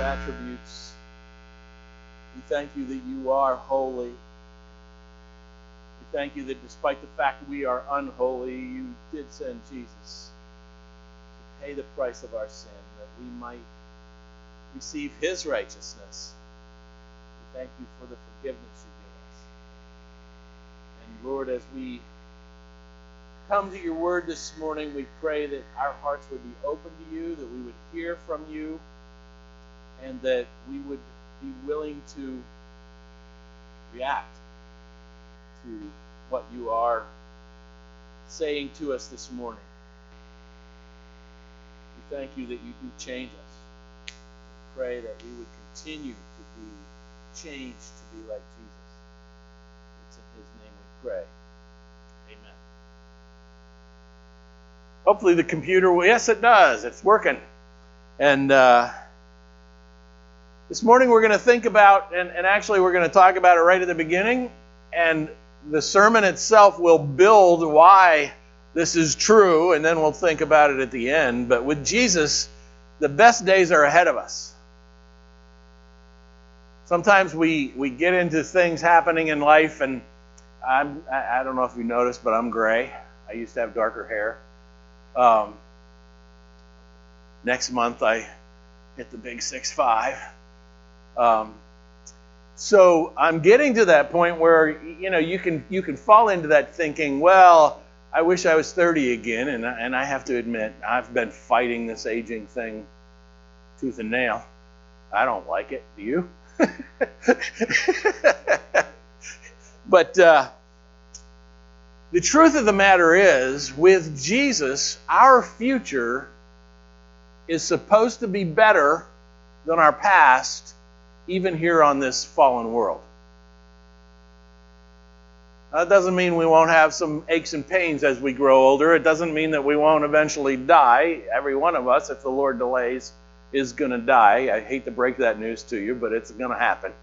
attributes. We thank you that you are holy. We thank you that despite the fact that we are unholy, you did send Jesus to pay the price of our sin, that we might receive his righteousness. We thank you for the forgiveness you give us. And Lord, as we come to your word this morning, we pray that our hearts would be open to you, that we would hear from you, and that we would be willing to react to what you are saying to us this morning. We thank you that you do change us. We pray that we would continue to be changed to be like Jesus. It's in his name we pray. Amen. Hopefully the computer, yes it does, it's working. And this morning we're going to think about, and actually we're going to talk about it right at the beginning, and the sermon itself will build why this is true, and then we'll think about it at the end. But with Jesus, the best days are ahead of us. Sometimes we get into things happening in life, and I don't know if you noticed, but I'm gray. I used to have darker hair. Next month I hit the big 6'5". So I'm getting to that point where you can fall into that thinking, well, I wish I was 30 again, and I have to admit I've been fighting this aging thing tooth and nail. I don't like it. Do you? But the truth of the matter is, with Jesus, our future is supposed to be better than our past, even here on this fallen world. That doesn't mean we won't have some aches and pains as we grow older. It doesn't mean that we won't eventually die. Every one of us, if the Lord delays, is going to die. I hate to break that news to you, but it's going to happen.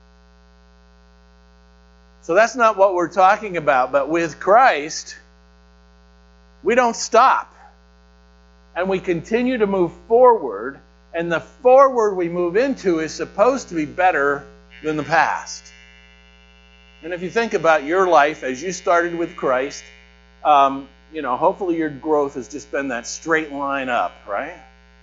So that's not what we're talking about. But with Christ, we don't stop. And we continue to move forward. And the forward we move into is supposed to be better than the past. And if you think about your life as you started with Christ, hopefully your growth has just been that straight line up, right?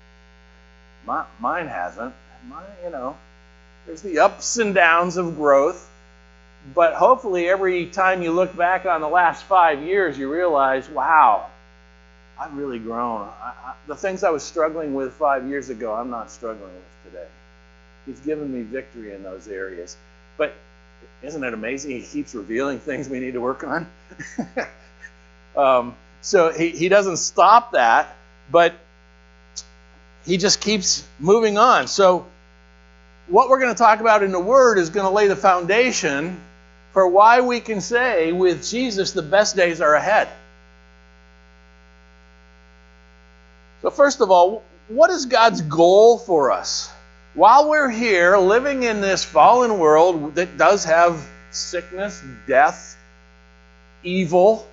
Mine hasn't. There's the ups and downs of growth. But hopefully every time you look back on the last 5 years, you realize, wow, I've really grown. The things I was struggling with 5 years ago, I'm not struggling with today. He's given me victory in those areas. But isn't it amazing? He keeps revealing things we need to work on. So he doesn't stop that, but he just keeps moving on. So what we're going to talk about in the Word is going to lay the foundation for why we can say, with Jesus, the best days are ahead. So first of all, what is God's goal for us? While we're here living in this fallen world that does have sickness, death, evil,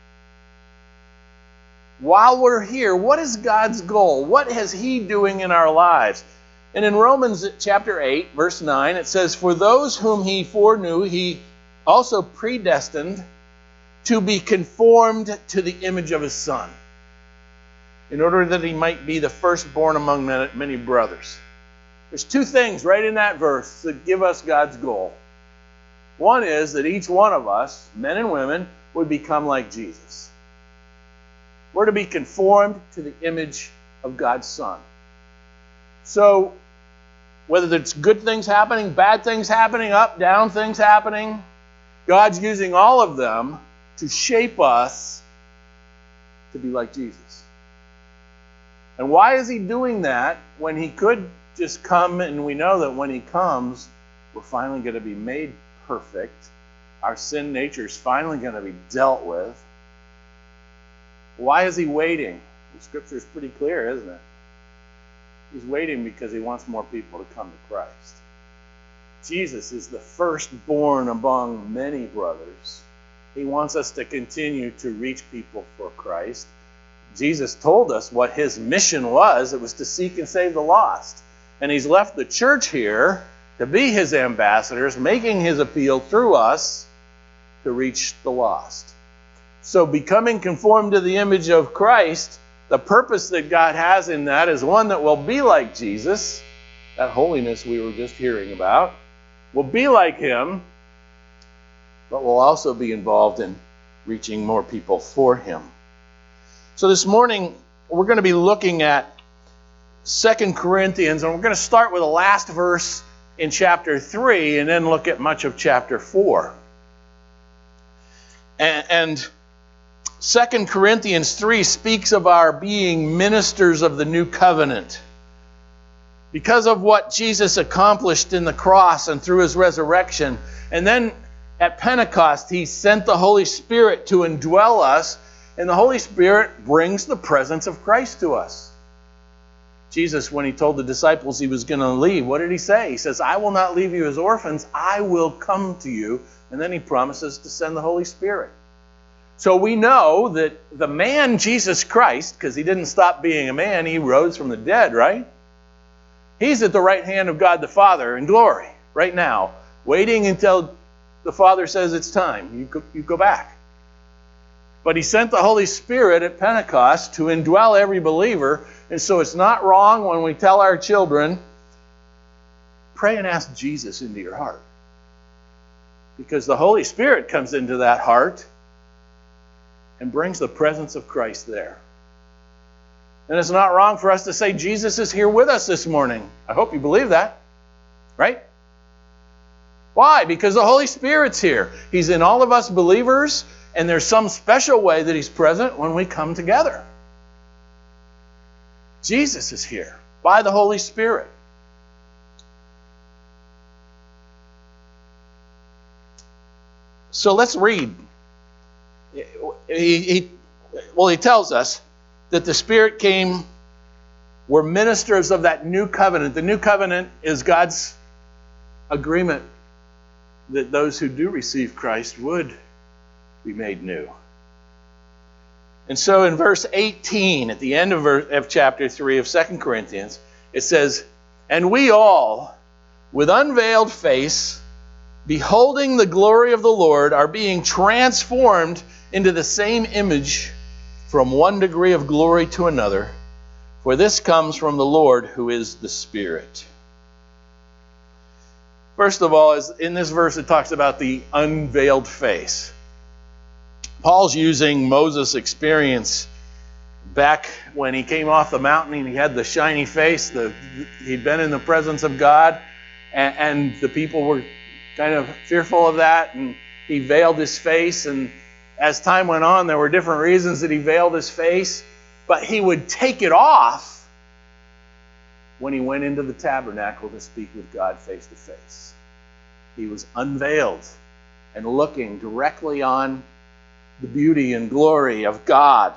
while we're here, what is God's goal? What is He doing in our lives? And in Romans chapter 8, verse 9, it says, "For those whom He foreknew, He also predestined to be conformed to the image of His Son, in order that He might be the firstborn among many brothers." There's two things right in that verse that give us God's goal. One is that each one of us, men and women, would become like Jesus. We're to be conformed to the image of God's Son. So, whether it's good things happening, bad things happening, up, down things happening, God's using all of them to shape us to be like Jesus. And why is He doing that when He could just come, and we know that when He comes, we're finally going to be made perfect. Our sin nature is finally going to be dealt with. Why is He waiting? The Scripture is pretty clear, isn't it? He's waiting because He wants more people to come to Christ. Jesus is the firstborn among many brothers. He wants us to continue to reach people for Christ. Jesus told us what His mission was. It was to seek and save the lost. And he's left the church here to be his ambassadors, making his appeal through us to reach the lost. So becoming conformed to the image of Christ, the purpose that God has in that is one that will be like Jesus, that holiness we were just hearing about, will be like him, but will also be involved in reaching more people for him. So this morning, we're going to be looking at 2 Corinthians, and we're going to start with the last verse in chapter 3 and then look at much of chapter 4. And 2 Corinthians 3 speaks of our being ministers of the new covenant. Because of what Jesus accomplished in the cross and through his resurrection. And then at Pentecost, he sent the Holy Spirit to indwell us, and the Holy Spirit brings the presence of Christ to us. Jesus, when he told the disciples he was going to leave, what did he say? He says, I will not leave you as orphans, I will come to you. And then he promises to send the Holy Spirit. So we know that the man Jesus Christ, because he didn't stop being a man, he rose from the dead, right? He's at the right hand of God the Father in glory right now, waiting until the Father says it's time. You go back. But he sent the Holy Spirit at Pentecost to indwell every believer. And so it's not wrong when we tell our children, pray and ask Jesus into your heart. Because the Holy Spirit comes into that heart and brings the presence of Christ there. And it's not wrong for us to say, Jesus is here with us this morning. I hope you believe that. Right? Why? Because the Holy Spirit's here. He's in all of us believers, and there's some special way that he's present when we come together. Jesus is here by the Holy Spirit. So let's read. He tells us that the Spirit came, we're ministers of that new covenant. The new covenant is God's agreement that those who do receive Christ would be made new. And so in verse 18, at the end of chapter 3 of 2 Corinthians, it says, and we all, with unveiled face, beholding the glory of the Lord, are being transformed into the same image from one degree of glory to another, for this comes from the Lord who is the Spirit. First of all, in this verse it talks about the unveiled face. Paul's using Moses' experience back when he came off the mountain and he had the shiny face. He'd been in the presence of God, and the people were kind of fearful of that, and he veiled his face. And as time went on, there were different reasons that he veiled his face, but he would take it off when he went into the tabernacle to speak with God face to face. He was unveiled and looking directly on the beauty and glory of God.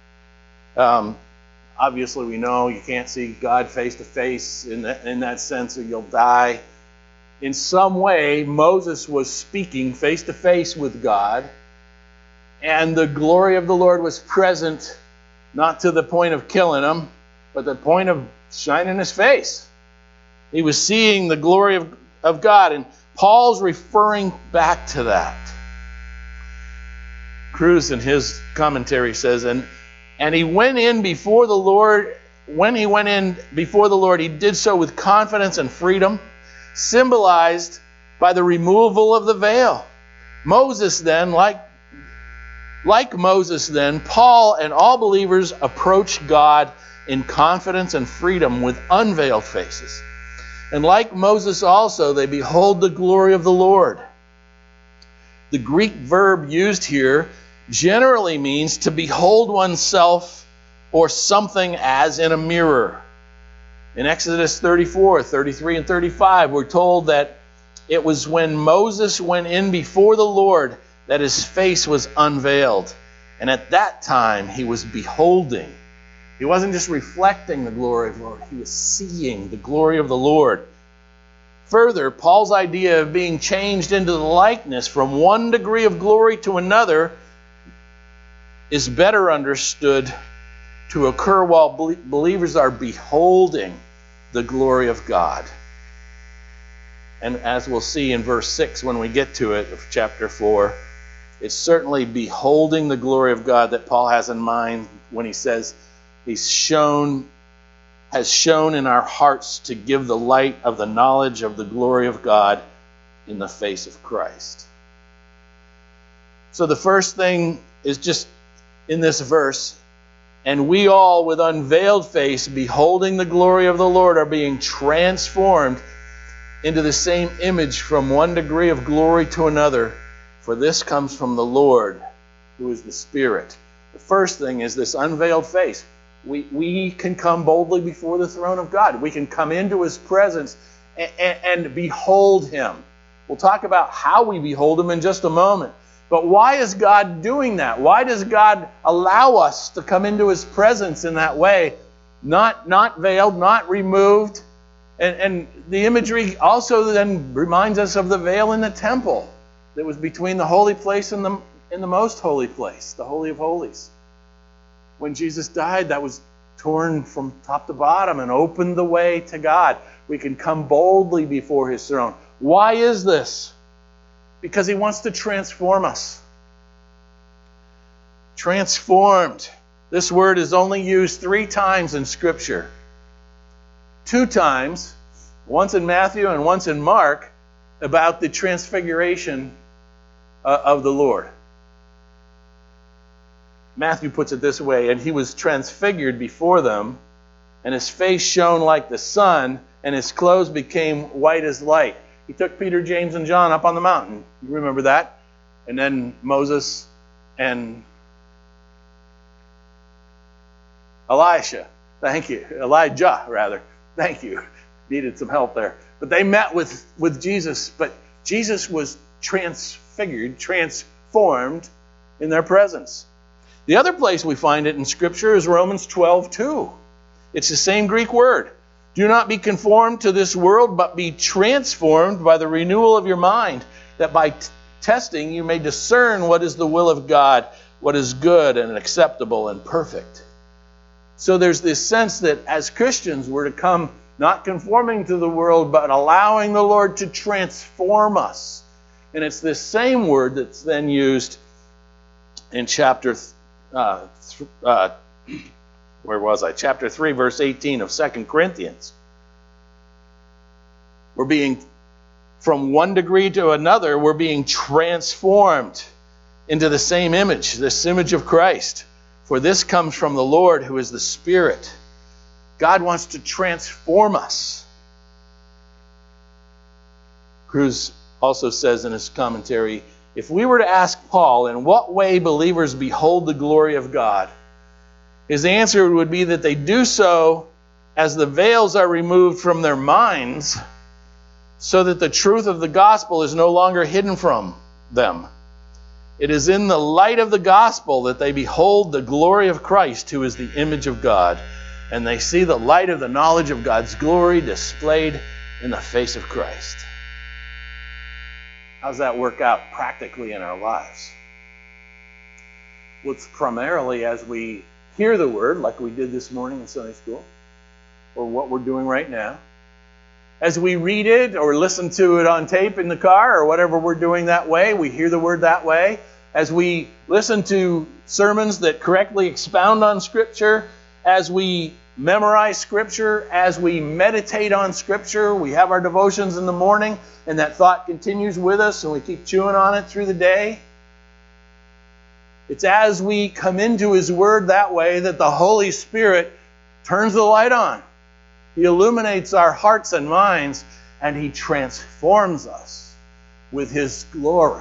Obviously, we know you can't see God face to face in that sense, or you'll die. In some way, Moses was speaking face to face with God, and the glory of the Lord was present, not to the point of killing him, but the point of shining his face. He was seeing the glory of God, and Paul's referring back to that. Cruz in his commentary says, and he went in before the Lord. When he went in before the Lord, he did so with confidence and freedom, symbolized by the removal of the veil. Moses then, like Moses then, Paul and all believers approach God in confidence and freedom with unveiled faces. And like Moses also, they behold the glory of the Lord. The Greek verb used here generally means to behold oneself or something as in a mirror. In Exodus 34, 33, and 35, we're told that it was when Moses went in before the Lord that his face was unveiled. And at that time, he was beholding. He wasn't just reflecting the glory of the Lord. He was seeing the glory of the Lord. Further, Paul's idea of being changed into the likeness from one degree of glory to another is better understood to occur while believers are beholding the glory of God. And as we'll see in verse 6 when we get to it, of chapter 4, it's certainly beholding the glory of God that Paul has in mind when he says has shown in our hearts to give the light of the knowledge of the glory of God in the face of Christ. So the first thing is just in this verse, and we all with unveiled face, beholding the glory of the Lord, are being transformed into the same image from one degree of glory to another, for this comes from the Lord, who is the Spirit. The first thing is this unveiled face. We can come boldly before the throne of God. We can come into His presence and behold Him. We'll talk about how we behold Him in just a moment. But why is God doing that? Why does God allow us to come into His presence in that way? Not veiled, not removed. And the imagery also then reminds us of the veil in the temple that was between the holy place and the most holy place, the Holy of Holies. When Jesus died, that was torn from top to bottom and opened the way to God. We can come boldly before His throne. Why is this? Because He wants to transform us. Transformed. This word is only used 3 times in Scripture. 2 times, once in Matthew and once in Mark, about the transfiguration of the Lord. Matthew puts it this way, and He was transfigured before them, and His face shone like the sun, and His clothes became white as light. He took Peter, James, and John up on the mountain. You remember that? And then Moses and Elijah. Thank you. Elijah, rather. Thank you. Needed some help there. But they met with Jesus, but Jesus was transfigured, transformed in their presence. The other place we find it in Scripture is Romans 12:2. It's the same Greek word. Do not be conformed to this world, but be transformed by the renewal of your mind, that by testing you may discern what is the will of God, what is good and acceptable and perfect. So there's this sense that as Christians we're to come not conforming to the world, but allowing the Lord to transform us. And it's this same word that's then used in chapter 3, verse 18 of 2 Corinthians. We're being, from one degree to another, we're being transformed into the same image, this image of Christ. For this comes from the Lord, who is the Spirit. God wants to transform us. Cruz also says in his commentary, if we were to ask Paul in what way believers behold the glory of God, his answer would be that they do so as the veils are removed from their minds, so that the truth of the gospel is no longer hidden from them. It is in the light of the gospel that they behold the glory of Christ, who is the image of God, and they see the light of the knowledge of God's glory displayed in the face of Christ. How does that work out practically in our lives? Well, it's primarily as we hear the word, like we did this morning in Sunday school, or what we're doing right now. As we read it or listen to it on tape in the car or whatever we're doing that way, we hear the word that way. As we listen to sermons that correctly expound on Scripture, as we memorize Scripture, as we meditate on Scripture, we have our devotions in the morning, and that thought continues with us, and we keep chewing on it through the day. It's as we come into His Word that way that the Holy Spirit turns the light on. He illuminates our hearts and minds, and He transforms us with His glory.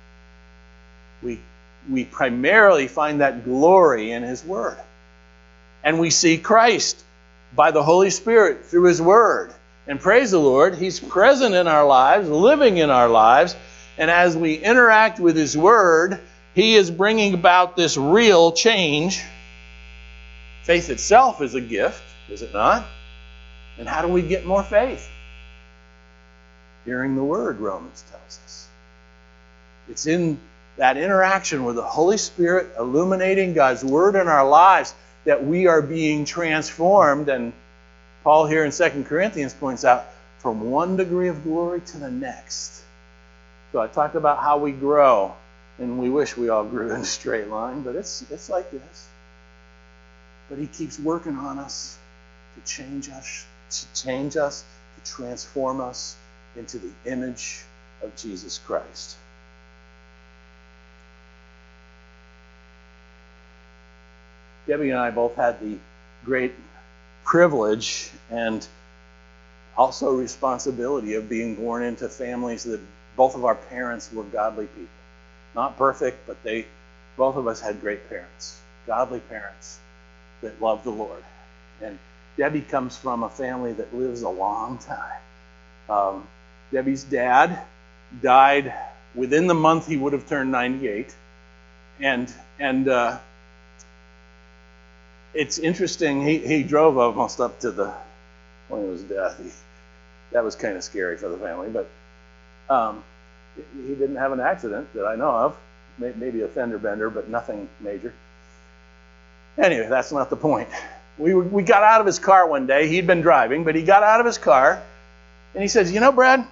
We primarily find that glory in His Word. And we see Christ by the Holy Spirit through His Word. And praise the Lord, He's present in our lives, living in our lives. And as we interact with His Word, He is bringing about this real change. Faith itself is a gift, is it not? And how do we get more faith? Hearing the Word, Romans tells us. It's in that interaction with the Holy Spirit illuminating God's Word in our lives that we are being transformed and Paul here in 2 Corinthians points out, from one degree of glory to the next. So I talked about how we grow, and we wish we all grew in a straight line, but it's like this. But he keeps working on us to change us, to transform us into the image of Jesus Christ. Debbie and I both had the great privilege and also responsibility of being born into families that both of our parents were godly people. Not perfect, but both of us had great parents, godly parents that loved the Lord. And Debbie comes from a family that lives a long time. Debbie's dad died within the month he would have turned 98. And it's interesting, he drove almost up to the point of his death. That was kind of scary for the family, but he didn't have an accident that I know of. Maybe a fender bender, but nothing major. Anyway, that's not the point. We got out of his car one day. He'd been driving, but he got out of his car, and he says, Brad,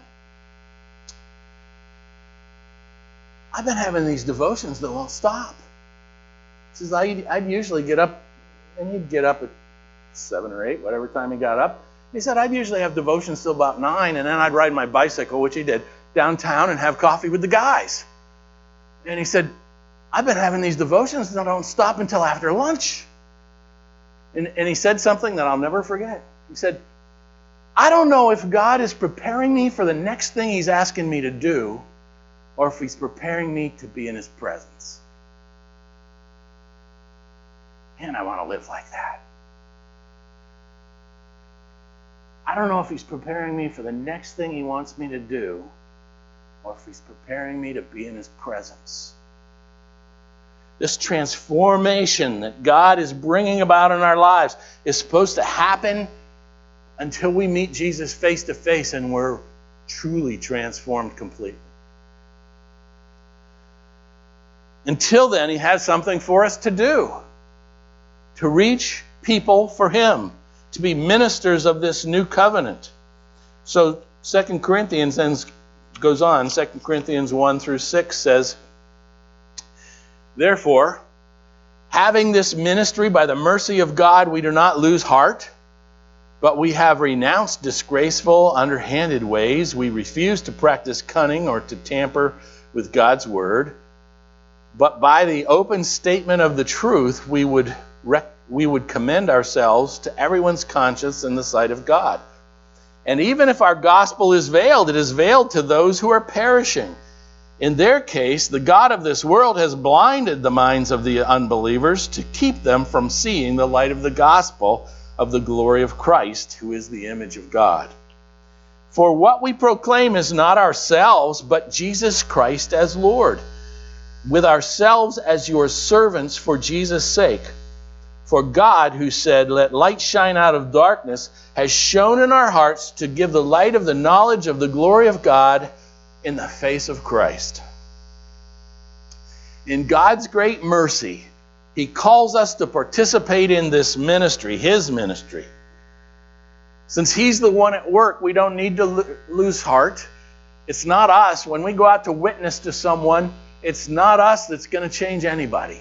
I've been having these devotions that won't stop. He says, I'd usually get up, and he'd get up at 7 or 8, whatever time he got up. He said, I'd usually have devotions till about 9, and then I'd ride my bicycle, which he did, downtown and have coffee with the guys. And he said, I've been having these devotions that don't stop until after lunch. And he said something that I'll never forget. He said, I don't know if God is preparing me for the next thing he's asking me to do, or if he's preparing me to be in his presence. Man, I want to live like that. I don't know if he's preparing me for the next thing he wants me to do, or if he's preparing me to be in his presence. This transformation that God is bringing about in our lives is supposed to happen until we meet Jesus face to face and we're truly transformed completely. Until then, he has something for us to do, to reach people for him, to be ministers of this new covenant. So 2 Corinthians then goes on. 2 Corinthians 1 through 6 says, therefore, having this ministry by the mercy of God, we do not lose heart, but we have renounced disgraceful, underhanded ways. We refuse to practice cunning or to tamper with God's word. But by the open statement of the truth, we would commend ourselves to everyone's conscience in the sight of God. And even if our gospel is veiled, it is veiled to those who are perishing. In their case, the God of this world has blinded the minds of the unbelievers to keep them from seeing the light of the gospel of the glory of Christ, who is the image of God. For what we proclaim is not ourselves, but Jesus Christ as Lord, with ourselves as your servants for Jesus' sake. For God, who said, let light shine out of darkness, has shone in our hearts to give the light of the knowledge of the glory of God in the face of Christ. In God's great mercy, he calls us to participate in this ministry, his ministry. Since he's the one at work, we don't need to lose heart. It's not us. When we go out to witness to someone, it's not us that's going to change anybody.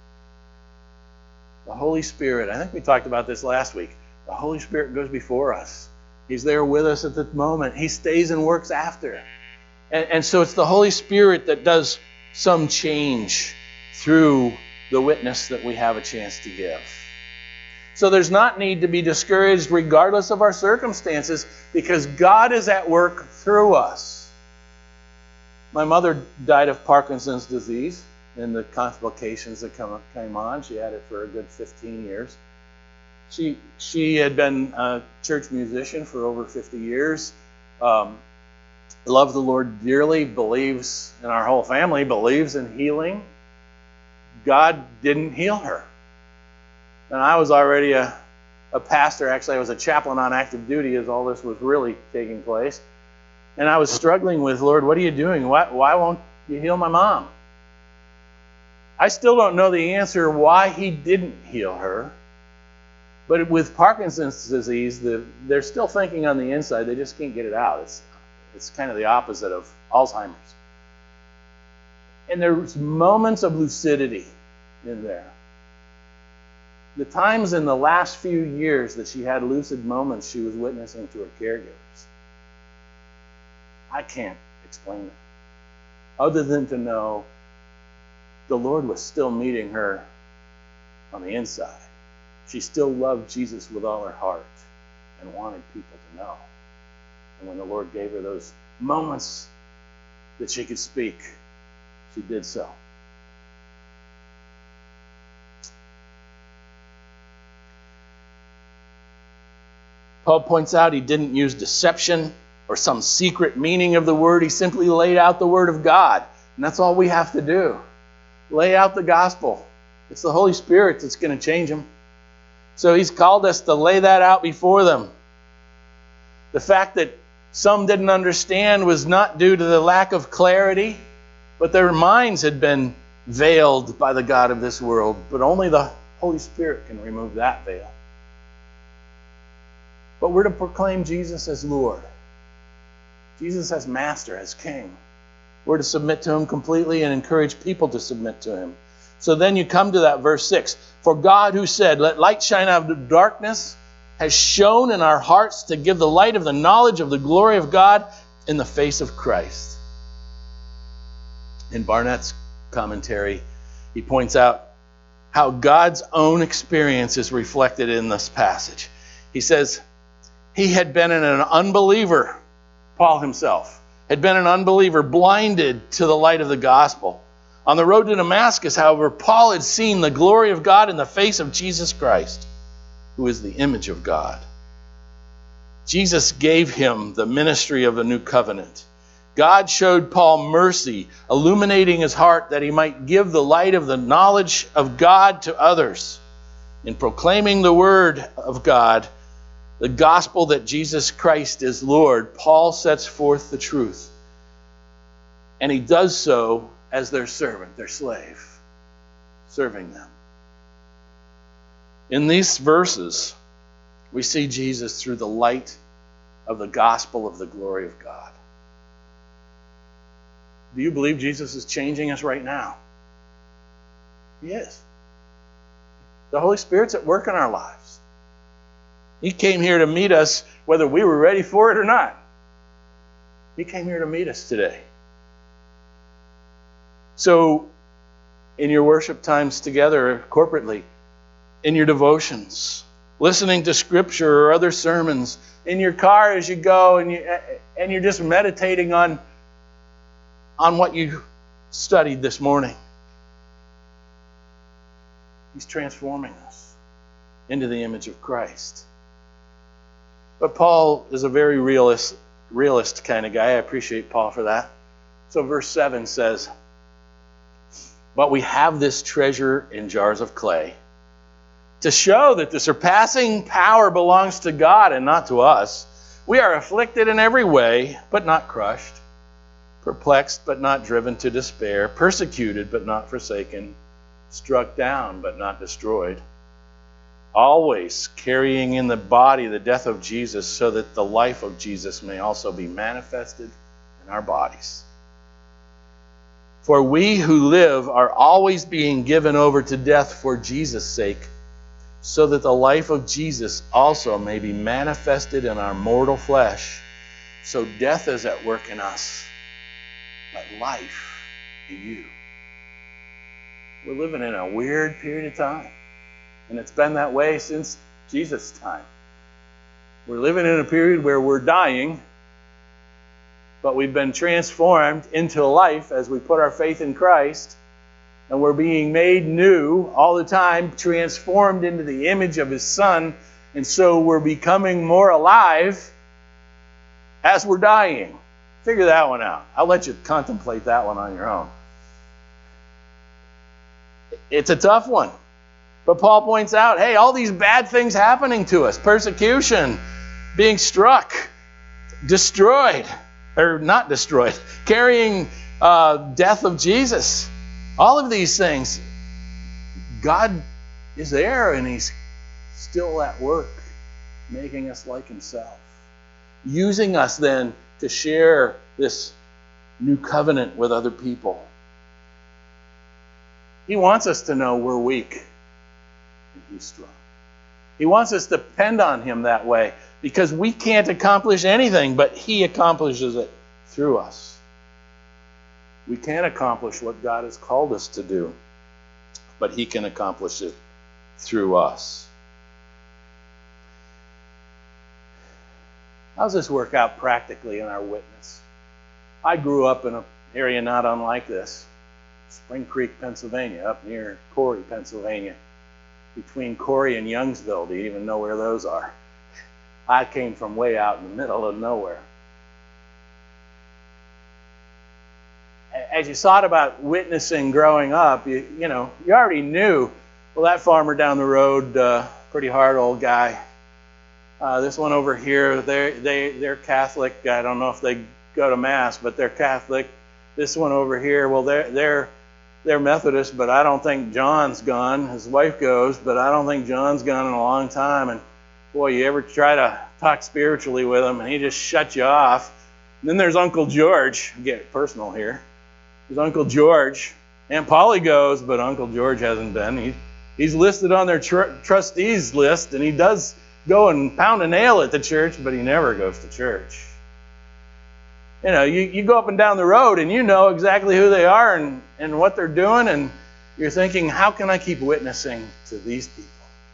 The Holy Spirit, I think we talked about this last week. The Holy Spirit goes before us. He's there with us at the moment. He stays and works after. And so it's the Holy Spirit that does some change through the witness that we have a chance to give. So there's not need to be discouraged regardless of our circumstances, because God is at work through us. My mother died of Parkinson's disease and the complications that came on. She had it for a good 15 years. She had been a church musician for over 50 years. Loved the Lord dearly, believes, and our whole family believes in healing. God didn't heal her. And I was already a pastor. Actually, I was a chaplain on active duty as all this was really taking place. And I was struggling with, Lord, what are you doing? Why won't you heal my mom? I still don't know the answer why he didn't heal her. But with Parkinson's disease, they're still thinking on the inside. They just can't get it out. It's kind of the opposite of Alzheimer's. And there's moments of lucidity in there. The times in the last few years that she had lucid moments, she was witnessing to her caregivers. I can't explain it, other than to know the Lord was still meeting her on the inside. She still loved Jesus with all her heart and wanted people to know. And when the Lord gave her those moments that she could speak, she did so. Paul points out he didn't use deception or some secret meaning of the word. He simply laid out the word of God. And that's all we have to do. Lay out the gospel. It's the Holy Spirit that's going to change them. So he's called us to lay that out before them. The fact that some didn't understand was not due to the lack of clarity, but their minds had been veiled by the God of this world. But only the Holy Spirit can remove that veil. But we're to proclaim Jesus as Lord. Jesus as Master, as King. We're to submit to Him completely and encourage people to submit to Him. So then you come to that verse 6. For God who said, let light shine out of darkness, has shone in our hearts to give the light of the knowledge of the glory of God in the face of Christ. In Barnett's commentary, he points out how God's own experience is reflected in this passage. He says, he had been an unbeliever, Paul himself, had been an unbeliever, blinded to the light of the gospel. On the road to Damascus, however, Paul had seen the glory of God in the face of Jesus Christ, who is the image of God. Jesus gave him the ministry of the new covenant. God showed Paul mercy, illuminating his heart that he might give the light of the knowledge of God to others. In proclaiming the word of God, the gospel that Jesus Christ is Lord, Paul sets forth the truth. And he does so as their servant, their slave, serving them. In these verses, we see Jesus through the light of the gospel of the glory of God. Do you believe Jesus is changing us right now? He is. The Holy Spirit's at work in our lives. He came here to meet us whether we were ready for it or not. He came here to meet us today. So, in your worship times together corporately, in your devotions, listening to Scripture or other sermons, in your car as you go and you're just meditating on what you studied this morning. He's transforming us into the image of Christ. But Paul is a very realist kind of guy. I appreciate Paul for that. So verse 7 says, but we have this treasure in jars of clay to show that the surpassing power belongs to God and not to us. We are afflicted in every way, but not crushed, perplexed, but not driven to despair, persecuted, but not forsaken, struck down, but not destroyed, always carrying in the body the death of Jesus, so that the life of Jesus may also be manifested in our bodies. For we who live are always being given over to death for Jesus' sake, so that the life of Jesus also may be manifested in our mortal flesh. So death is at work in us, but life in you. We're living in a weird period of time, and it's been that way since Jesus' time. We're living in a period where we're dying, but we've been transformed into life as we put our faith in Christ, and we're being made new all the time, transformed into the image of His Son, and so we're becoming more alive as we're dying. Figure that one out. I'll let you contemplate that one on your own. It's a tough one. But Paul points out, hey, all these bad things happening to us, persecution, being struck, destroyed, or not destroyed, carrying death of Jesus. All of these things, God is there and He's still at work, making us like himself, using us then to share this new covenant with other people. He wants us to know we're weak and he's strong. He wants us to depend on him that way because we can't accomplish anything, but he accomplishes it through us. We can't accomplish what God has called us to do, but he can accomplish it through us. How does this work out practically in our witness? I grew up in an area not unlike this, Spring Creek, Pennsylvania, up near Corey, Pennsylvania, between Corey and Youngsville. Do you even know where those are? I came from way out in the middle of nowhere. As you thought about witnessing growing up, you already knew, well, that farmer down the road, pretty hard old guy. This one over here, they're Catholic. I don't know if they go to Mass, but they're Catholic. This one over here, well, they're Methodist, but I don't think John's gone. His wife goes, but I don't think John's gone in a long time. And boy, you ever try to talk spiritually with him, and he just shuts you off. And then there's Uncle George. Get personal here. There's Uncle George. Aunt Polly goes, but Uncle George hasn't been. He's listed on their trustees list, and he does go and pound a nail at the church, but he never goes to church. You go up and down the road, and you know exactly who they are and what they're doing, and you're thinking, how can I keep witnessing to these people?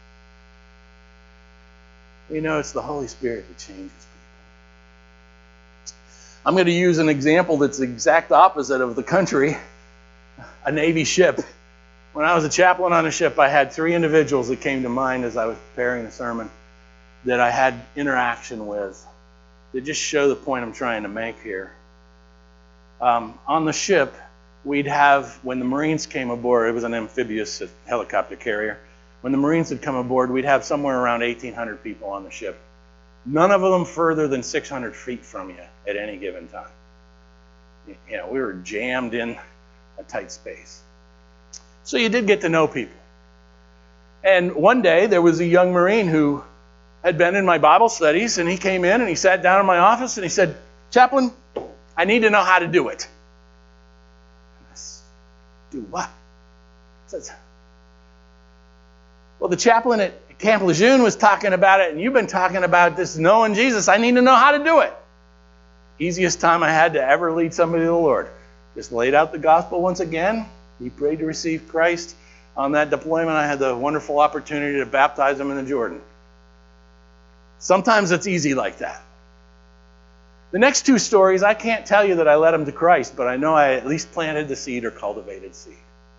It's the Holy Spirit that changes people. I'm going to use an example that's the exact opposite of the country, a Navy ship. When I was a chaplain on a ship, I had 3 individuals that came to mind as I was preparing the sermon that I had interaction with. To just show the point I'm trying to make here. On the ship, we'd have, when the Marines came aboard, it was an amphibious helicopter carrier. When the Marines had come aboard, we'd have somewhere around 1,800 people on the ship. None of them further than 600 feet from you at any given time. We were jammed in a tight space. So you did get to know people. And one day, there was a young Marine who had been in my Bible studies, and he came in and he sat down in my office and he said, "Chaplain, I need to know how to do it." I said, "Do what?" He says, "Well, the chaplain at Camp Lejeune was talking about it, and you've been talking about this knowing Jesus. I need to know how to do it." Easiest time I had to ever lead somebody to the Lord. Just laid out the gospel once again. He prayed to receive Christ. On that deployment, I had the wonderful opportunity to baptize him in the Jordan. Sometimes it's easy like that. The next 2 stories, I can't tell you that I led them to Christ, but I know I at least planted the seed or cultivated seed.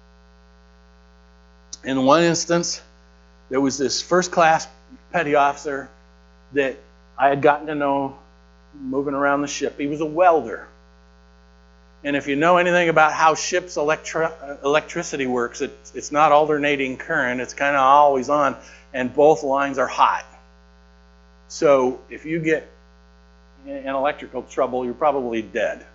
In one instance, there was this first-class petty officer that I had gotten to know moving around the ship. He was a welder. And if you know anything about how ships' electricity works, it's not alternating current. It's kind of always on, and both lines are hot. So if you get in electrical trouble, you're probably dead.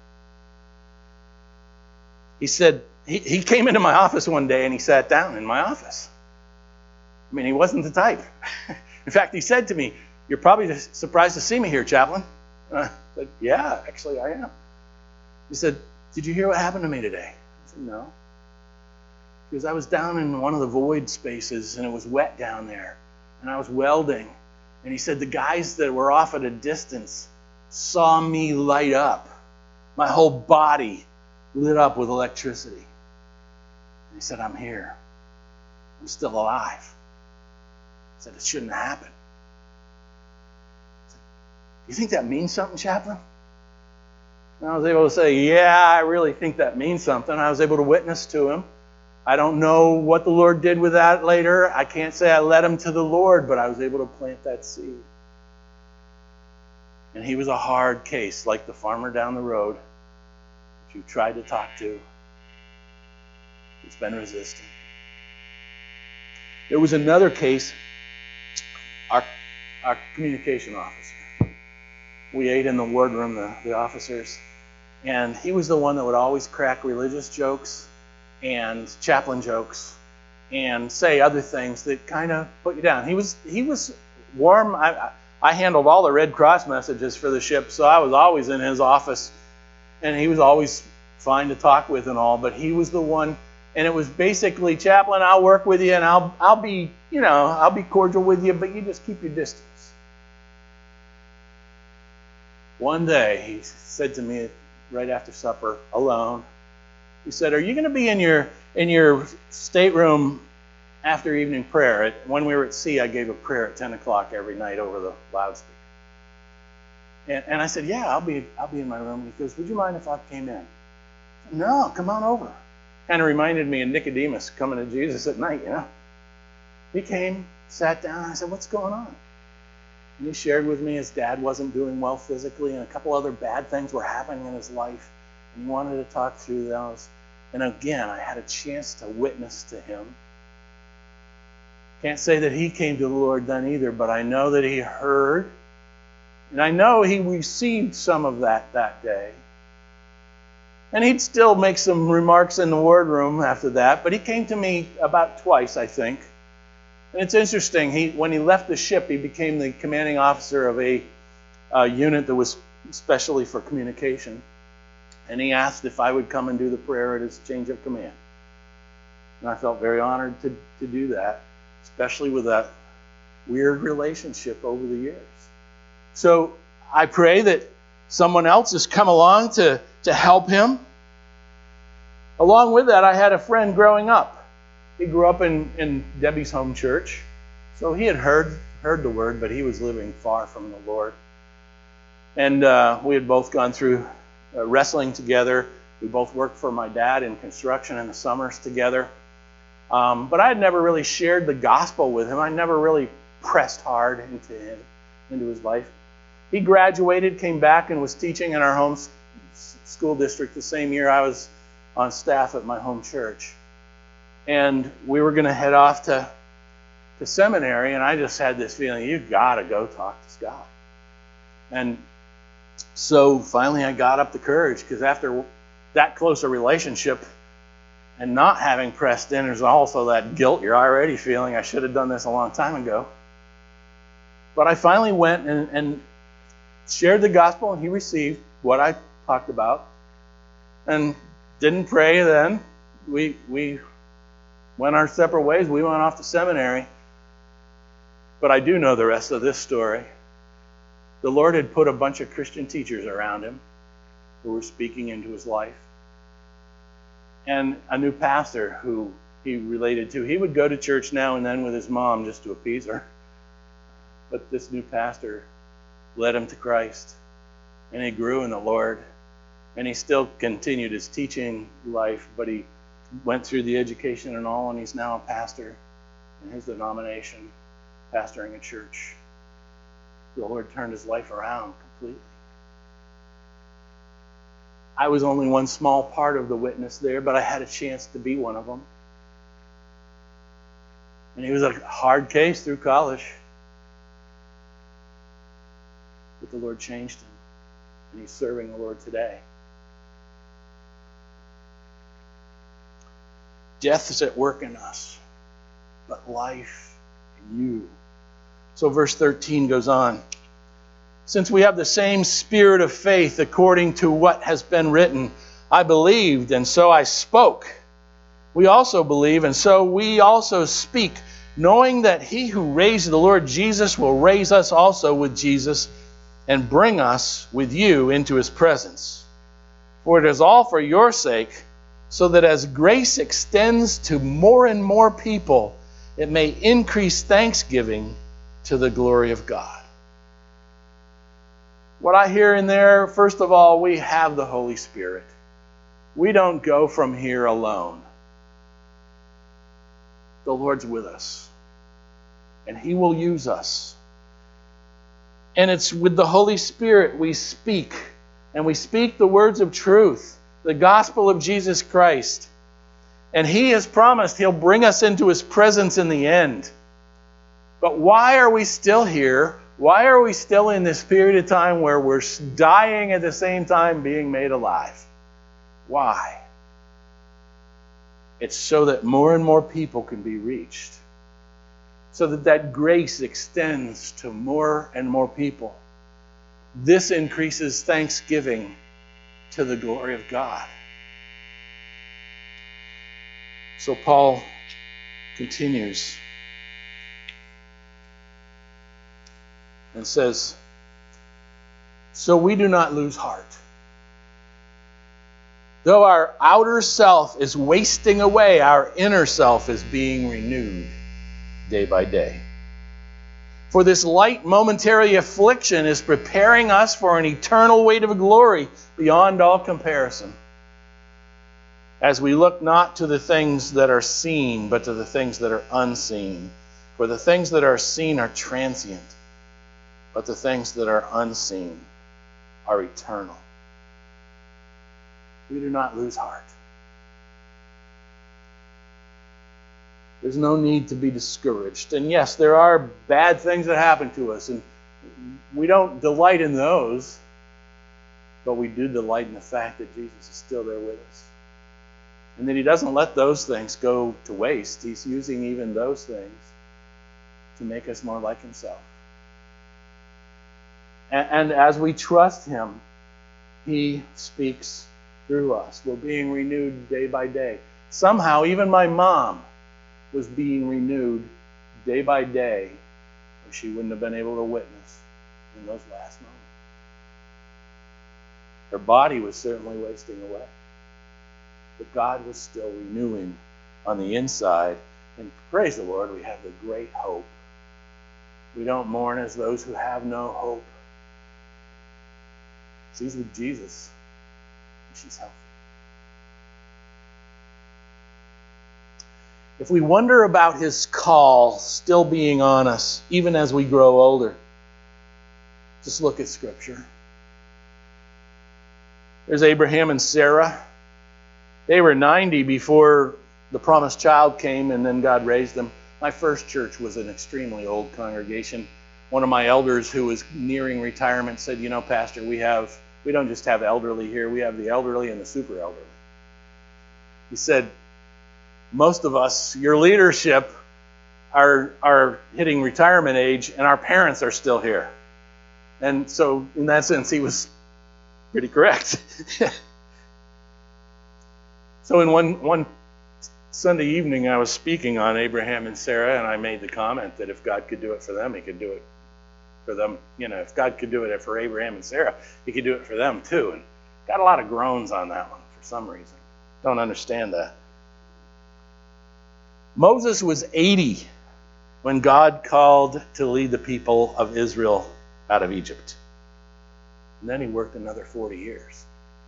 He said, he came into my office one day and he sat down in my office. I mean, he wasn't the type. In fact, he said to me, "You're probably surprised to see me here, Chaplain." And I said, "Yeah, actually I am." He said, "Did you hear what happened to me today?" I said, "No." Because I was down in one of the void spaces and it was wet down there and I was welding. And he said the guys that were off at a distance saw me light up. My whole body lit up with electricity. And he said, "I'm here. I'm still alive." He said, "It shouldn't have happened." I said, "Do you think that means something, Chaplain?" And I was able to say, "Yeah, I really think that means something." I was able to witness to him. I don't know what the Lord did with that later. I can't say I led him to the Lord, but I was able to plant that seed. And he was a hard case, like the farmer down the road that you tried to talk to. He's been resistant. There was another case, our communication officer. We ate in the wardroom, the officers, and he was the one that would always crack religious jokes and chaplain jokes and say other things that kind of put you down. He was warm. I handled all the Red Cross messages for the ship, so I was always in his office, and he was always fine to talk with and all, but he was the one, and it was basically, chaplain, I'll work with you, and I'll be cordial with you, but you just keep your distance. One day, he said to me right after supper, alone, he said, are you going to be in your stateroom after evening prayer? When we were at sea, I gave a prayer at 10 o'clock every night over the loudspeaker. And I said, yeah, I'll be in my room. He goes, would you mind if I came in? Said, no, come on over. Kind of reminded me of Nicodemus coming to Jesus at night, He came, sat down, and I said, what's going on? And he shared with me his dad wasn't doing well physically, and a couple other bad things were happening in his life. And he wanted to talk through those. And again, I had a chance to witness to him. Can't say that he came to the Lord then either, but I know that he heard. And I know he received some of that day. And he'd still make some remarks in the ward room after that, but he came to me about twice, I think. And it's interesting, when he left the ship, he became the commanding officer of a unit that was specially for communication. And he asked if I would come and do the prayer at his change of command. And I felt very honored to do that, especially with that weird relationship over the years. So I pray that someone else has come along to help him. Along with that, I had a friend growing up. He grew up in Debbie's home church. So he had heard the word, but he was living far from the Lord. And we had both gone through wrestling together. We both worked for my dad in construction in the summers together. But I had never really shared the gospel with him. I never really pressed hard into his life. He graduated, came back, and was teaching in our home school district the same year I was on staff at my home church. And we were going to head off to seminary, and I just had this feeling, you've got to go talk to Scott. And so finally I got up the courage, because after that close a relationship and not having pressed in, there's also that guilt you're already feeling, I should have done this a long time ago. But I finally went and shared the gospel, and he received what I talked about. And didn't pray then. We went our separate ways. We went off to seminary. But I do know the rest of this story. The Lord had put a bunch of Christian teachers around him who were speaking into his life. And a new pastor who he related to. He would go to church now and then with his mom just to appease her. But this new pastor led him to Christ. And he grew in the Lord. And he still continued his teaching life, but he went through the education and all, and he's now a pastor in his denomination, pastoring a church. The Lord turned his life around completely. I was only one small part of the witness there, but I had a chance to be one of them. And he was a hard case through college. But the Lord changed him, and he's serving the Lord today. Death is at work in us, but life in you. So verse 13 goes on. Since we have the same spirit of faith according to what has been written, I believed, and so I spoke. We also believe, and so we also speak, knowing that he who raised the Lord Jesus will raise us also with Jesus and bring us with you into his presence. For it is all for your sake, so that as grace extends to more and more people, it may increase thanksgiving to the glory of God. What I hear in there, first of all, we have the Holy Spirit. We don't go from here alone. The Lord's with us, and he will use us. And it's with the Holy Spirit we speak, and we speak the words of truth, the gospel of Jesus Christ. And he has promised he'll bring us into his presence in the end. But why are we still here? Why are we still in this period of time where we're dying at the same time being made alive? Why? It's so that more and more people can be reached. So that that grace extends to more and more people. This increases thanksgiving to the glory of God. So Paul continues and says, so we do not lose heart. Though our outer self is wasting away, our inner self is being renewed day by day. For this light momentary affliction is preparing us for an eternal weight of glory beyond all comparison. As we look not to the things that are seen, but to the things that are unseen. For the things that are seen are transient, but the things that are unseen are eternal. We do not lose heart. There's no need to be discouraged. And yes, there are bad things that happen to us, and we don't delight in those, but we do delight in the fact that Jesus is still there with us. And that he doesn't let those things go to waste. He's using even those things to make us more like himself. And as we trust him, he speaks through us. We're being renewed day by day. Somehow, even my mom was being renewed day by day, or she wouldn't have been able to witness in those last moments. Her body was certainly wasting away, but God was still renewing on the inside. And praise the Lord, we have the great hope. We don't mourn as those who have no hope. She's with Jesus, and she's healthy. If we wonder about his call still being on us, even as we grow older, just look at Scripture. There's Abraham and Sarah. They were 90 before the promised child came, and then God raised them. My first church was an extremely old congregation. One of my elders who was nearing retirement said, you know, Pastor, we don't just have elderly here, we have the elderly and the super elderly. He said, most of us, your leadership, are hitting retirement age, and our parents are still here. And so, in that sense, he was pretty correct. So in one Sunday evening, I was speaking on Abraham and Sarah, and I made the comment that if God could do it for them, he could do it for them. You know, if God could do it for Abraham and Sarah, he could do it for them too. And got a lot of groans on that one for some reason. Don't understand that. Moses was 80 when God called to lead the people of Israel out of Egypt. And then he worked another 40 years.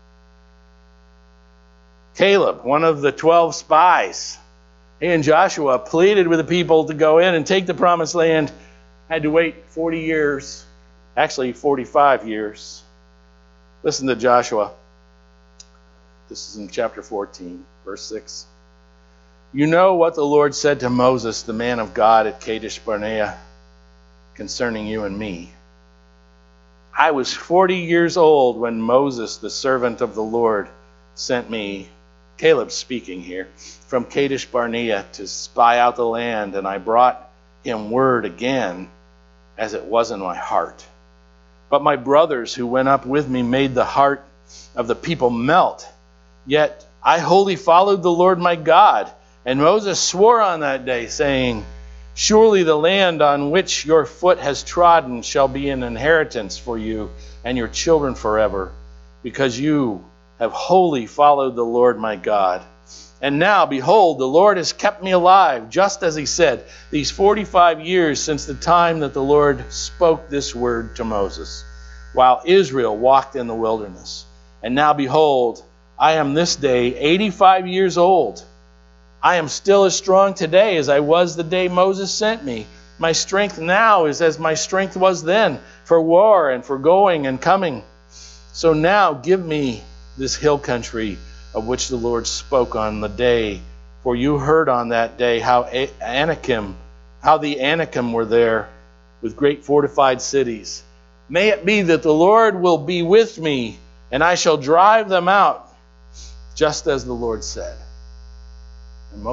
Caleb, one of the 12 spies, he and Joshua pleaded with the people to go in and take the promised land, had to wait 40 years, actually 45 years. Listen to Joshua. This is in chapter 14, verse 6. You know what the Lord said to Moses, the man of God at Kadesh Barnea, concerning you and me. I was 40 years old when Moses, the servant of the Lord, sent me, Caleb speaking here, from Kadesh Barnea to spy out the land, and I brought him word again as it was in my heart. But my brothers who went up with me made the heart of the people melt. Yet I wholly followed the Lord my God. And Moses swore on that day, saying, surely the land on which your foot has trodden shall be an inheritance for you and your children forever, because you have wholly followed the Lord my God. And now, behold, the Lord has kept me alive, just as he said, these 45 years since the time that the Lord spoke this word to Moses, while Israel walked in the wilderness. And now, behold, I am this day 85 years old. I am still as strong today as I was the day Moses sent me. My strength now is as my strength was then, for war and for going and coming. So now give me this hill country of which the Lord spoke on the day. For you heard on that day how the Anakim were there with great fortified cities. May it be that the Lord will be with me, and I shall drive them out, just as the Lord said. And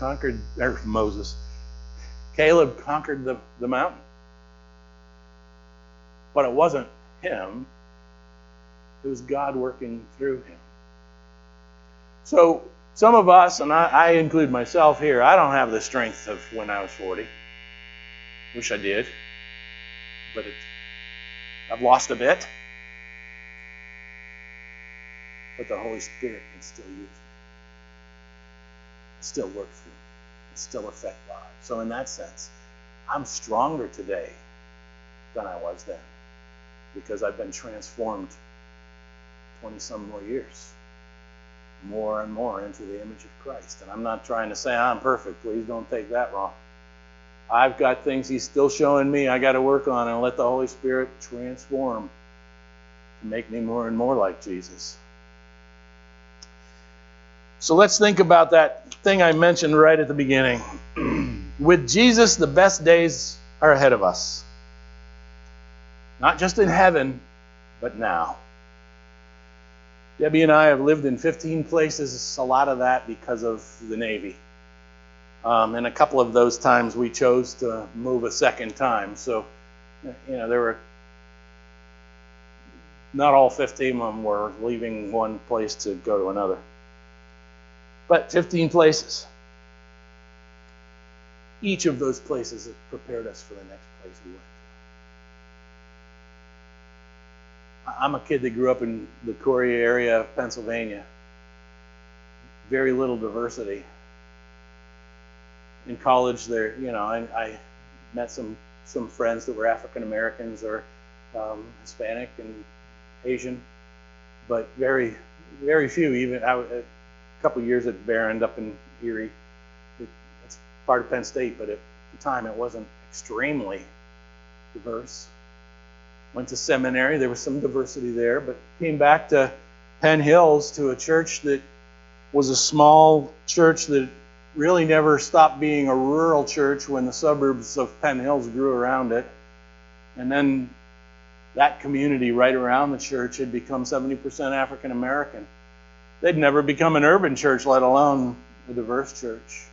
Caleb conquered the mountain. But it wasn't him. It was God working through him. So some of us, and I include myself here, I don't have the strength of when I was 40. Wish I did. But I've lost a bit. But the Holy Spirit can still use me. Still work through me. Still affect lives. So in that sense, I'm stronger today than I was then. Because I've been transformed 20-some more years. More and more into the image of Christ. And I'm not trying to say I'm perfect. Please don't take that wrong. I've got things he's still showing me I got to work on and let the Holy Spirit transform to make me more and more like Jesus. So let's think about that thing I mentioned right at the beginning. With Jesus, the best days are ahead of us. Not just in heaven, but now. Debbie and I have lived in 15 places, a lot of that because of the Navy. And a couple of those times we chose to move a second time. So, there were not all 15 of them were leaving one place to go to another. But 15 places. Each of those places has prepared us for the next place we went to. I'm a kid that grew up in the Corey area of Pennsylvania. Very little diversity. In college, there, I met some friends that were African Americans or Hispanic and Asian, but very, very few. Even a couple of years at Barron up in Erie. It's part of Penn State, but at the time it wasn't extremely diverse. Went to seminary. There was some diversity there, but came back to Penn Hills to a church that was a small church that really never stopped being a rural church when the suburbs of Penn Hills grew around it. And then that community right around the church had become 70% African American. They'd never become an urban church, let alone a diverse church.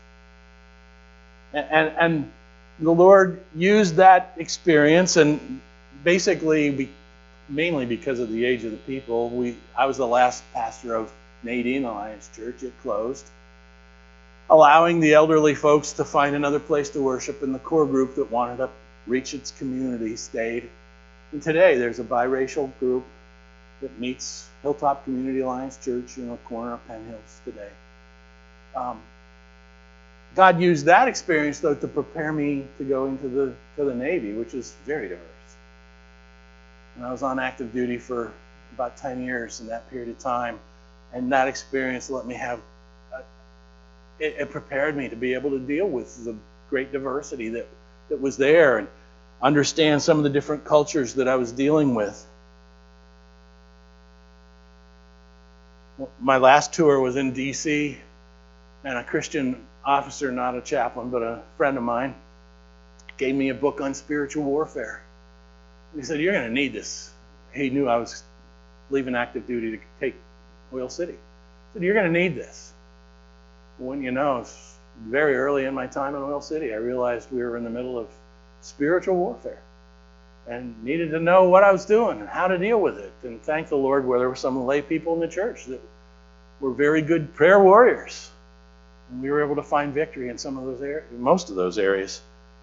And the Lord used that experience, and basically, mainly because of the age of the people, I was the last pastor of Nadine Alliance Church. It closed, allowing the elderly folks to find another place to worship, and the core group that wanted to reach its community stayed. And today there's a biracial group that meets Hilltop Community Alliance Church in the corner of Penn Hills today. God used that experience, though, to prepare me to go into the Navy, which is very diverse. And I was on active duty for about 10 years in that period of time, and that experience let me have it prepared me to be able to deal with the great diversity that was there and understand some of the different cultures that I was dealing with. My last tour was in D.C., and a Christian officer, not a chaplain, but a friend of mine, gave me a book on spiritual warfare. He said, "You're going to need this." He knew I was leaving active duty to take Oil City. He said, "You're going to need this." When very early in my time in Oil City, I realized we were in the middle of spiritual warfare and needed to know what I was doing and how to deal with it. And thank the Lord where there were some lay people in the church that were very good prayer warriors. And we were able to find victory in most of those areas.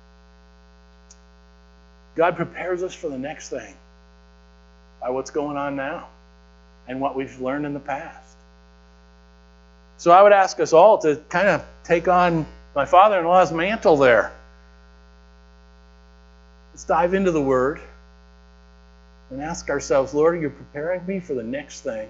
God prepares us for the next thing by what's going on now and what we've learned in the past. So I would ask us all to kind of take on my father-in-law's mantle there. Let's dive into the Word and ask ourselves, Lord, are you preparing me for the next thing?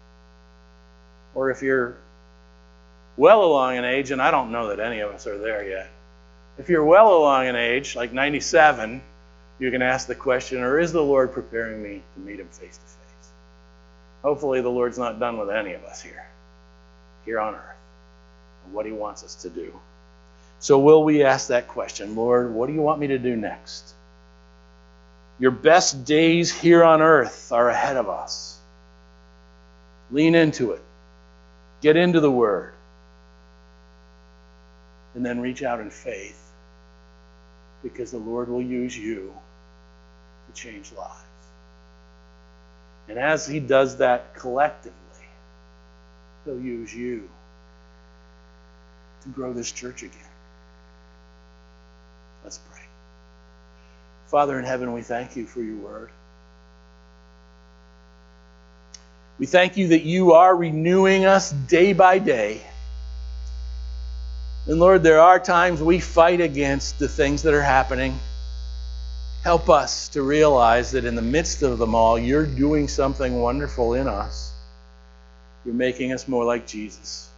Or if you're well along in age, and I don't know that any of us are there yet, if you're well along in age, like 97, you can ask the question, or is the Lord preparing me to meet him face to face? Hopefully the Lord's not done with any of us here on earth, and what he wants us to do. So will we ask that question, Lord, what do you want me to do next? Your best days here on earth are ahead of us. Lean into it. Get into the Word. and then reach out in faith, because the Lord will use you to change lives. And as he does that collectively, he'll use you to grow this church again. Let's pray. Father in heaven, we thank you for your word. We thank you that you are renewing us day by day. And Lord, there are times we fight against the things that are happening. Help us to realize that in the midst of them all, you're doing something wonderful in us. You're making us more like Jesus.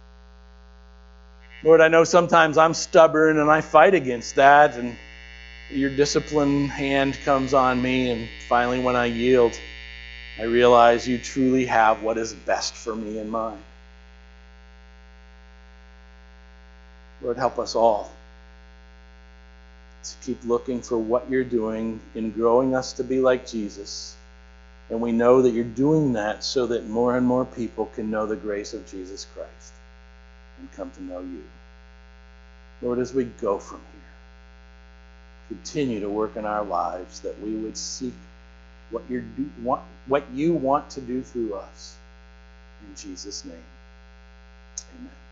Lord, I know sometimes I'm stubborn and I fight against that, and your disciplined hand comes on me, and finally when I yield, I realize you truly have what is best for me in mind. Lord, help us all to keep looking for what you're doing in growing us to be like Jesus. And we know that you're doing that so that more and more people can know the grace of Jesus Christ and come to know you. Lord, as we go from here, continue to work in our lives that we would seek what you want to do through us. In Jesus' name, amen.